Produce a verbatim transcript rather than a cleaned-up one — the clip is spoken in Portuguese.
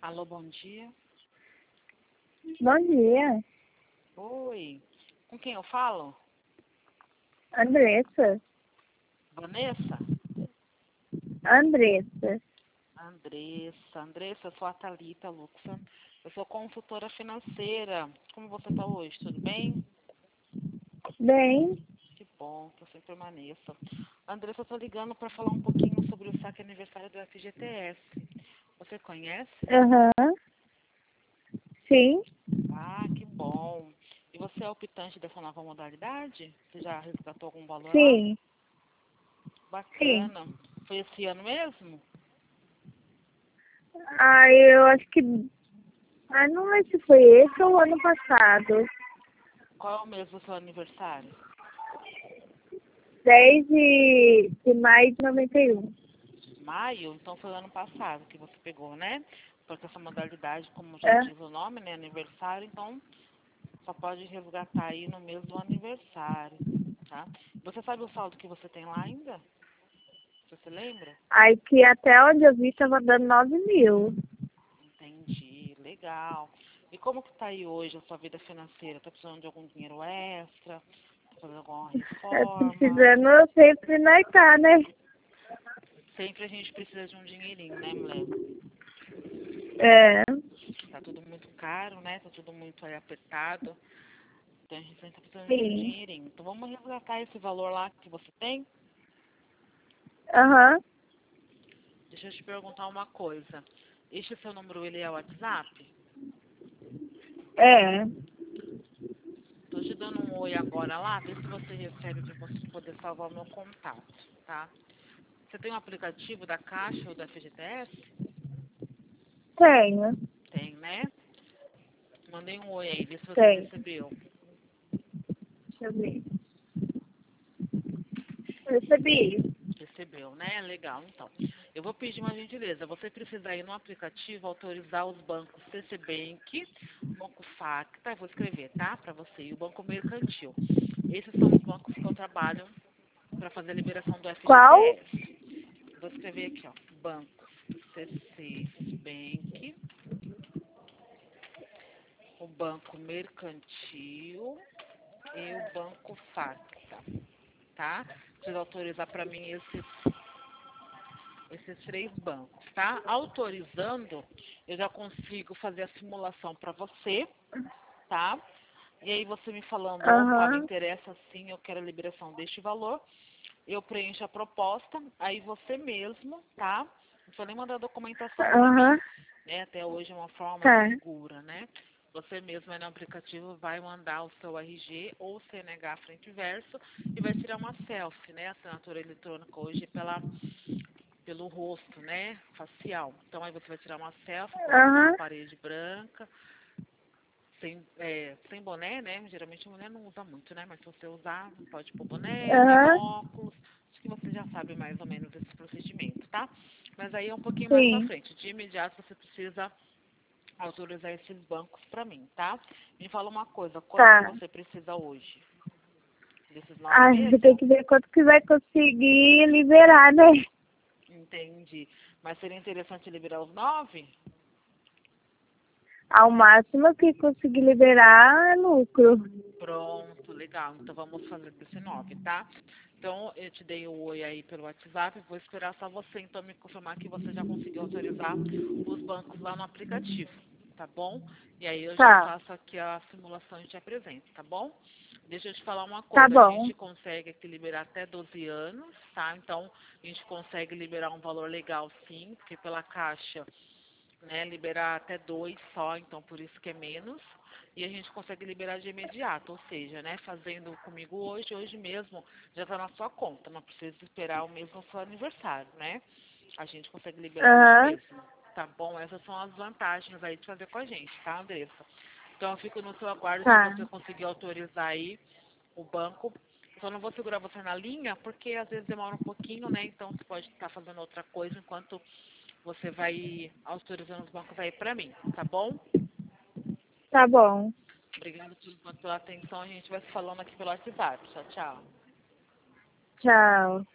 Alô, bom dia. Bom dia, Oi. Com quem eu falo? Andressa. Vanessa? Andressa. Andressa. Andressa, eu sou a Thalita Luxa. Eu sou consultora financeira. Como você está hoje? Tudo bem? Bem, Que bom, que você permaneça. Andressa, eu estou ligando para falar um pouquinho sobre o saque aniversário do F G T S. Você conhece? aham, sim, Ah, que bom. E você é optante dessa nova modalidade? Você já resgatou algum valor lá? sim, sim. Bacana. Foi esse ano mesmo? Ah, eu acho que. Ah, não sei se foi esse ou ano passado. Qual é o mês do seu aniversário? dez de, de maio de noventa e um. Maio? Então foi o ano passado que você pegou, né? Porque essa modalidade, como já É? diz o nome, né? Aniversário, então só pode resgatar aí no mês do aniversário, tá? Você sabe o saldo que você tem lá ainda? Você se lembra? Aí que até onde eu vi estava dando nove mil. Entendi, legal. E como que tá aí hoje a sua vida financeira? Tá precisando de algum dinheiro extra? Tá fazendo alguma É, reforma? precisando sempre nós tá, né? Sempre a gente precisa de um dinheirinho, né, mulher? É, Tá tudo muito caro, né? Tá tudo muito aí apertado. Então a gente sempre tá precisando de um sim. dinheirinho. Então vamos resgatar esse valor lá que você tem? Aham, Deixa eu te perguntar uma coisa. Este seu número, ele é o WhatsApp? é. Tô te dando um oi agora lá, vê se você recebe para você poder salvar o meu contato, tá? Você tem um aplicativo da Caixa ou da F G T S? Tenho, Tem, né? Mandei um oi aí, vê se você tenho. recebeu. Deixa eu ver. Recebi. Recebeu, né? Legal, então. Eu vou pedir uma gentileza. Você precisa ir no aplicativo autorizar os bancos C C Bank, Banco Facta, eu vou escrever, tá? Para você, e o Banco Mercantil. Esses são os bancos que eu trabalho para fazer a liberação do Qual? F G T S. Vou escrever aqui, ó. Bancos C C Bank, o Banco Mercantil e o Banco Facta, tá? Precisa autorizar para mim esses esses três bancos, tá? Autorizando, eu já consigo fazer a simulação para você, tá? E aí você me falando, opa, me Aham, interessa sim, eu quero a liberação deste valor, eu preencho a proposta, aí você mesmo, tá? Não precisa nem mandar documentação para aham, mim, né? Até hoje é uma forma mais tá. segura, né? Você mesmo aí no aplicativo vai mandar o seu R G ou C N H frente e verso e vai tirar uma selfie, né? A assinatura eletrônica hoje é pela pelo rosto, né, facial. Então aí você vai tirar uma selfie, colocando numa Aham, parede branca, sem, é, sem boné, né? Geralmente a mulher não usa muito, né? Mas se você usar, pode pôr boné, nem aham, óculos. Acho que você já sabe mais ou menos esse procedimento, tá? Mas aí é um pouquinho mais pra sim, frente. De imediato você precisa autorizar esses bancos pra mim, tá? Me fala uma coisa, quanto que tá. você precisa hoje? Desses nove A gente tem meses? que ver quanto que vai conseguir liberar, né? Entendi. Mas seria interessante liberar os nove? Ao máximo que conseguir liberar é lucro. Pronto, legal. Então vamos fazer desse nove, tá? Então eu te dei o oi aí pelo WhatsApp, vou esperar só você então me confirmar que você já conseguiu autorizar os bancos lá no aplicativo, tá bom? E aí eu já Tá, faço aqui a simulação e te apresento, tá bom? Deixa eu te falar uma tá coisa, a bom. gente consegue aqui liberar até doze anos, tá? Então a gente consegue liberar um valor legal sim, porque pela caixa, né, liberar até dois só, então por isso que é menos. E a gente consegue liberar de imediato, ou seja, né, fazendo comigo hoje, hoje mesmo já está na sua conta, não precisa esperar o mesmo seu aniversário, né? A gente consegue liberar hoje Aham, mesmo, tá bom? Essas são as vantagens aí de fazer com a gente, tá, Andressa? Então eu fico no seu aguardo se tá. você conseguir autorizar aí o banco. Só não vou segurar você na linha, porque às vezes demora um pouquinho, né? Então você pode estar fazendo outra coisa enquanto você vai autorizando os bancos aí pra mim, tá bom? Tá bom. Obrigada por- pela atenção. A gente vai se falando aqui pelo WhatsApp. Tchau, tchau. Tchau.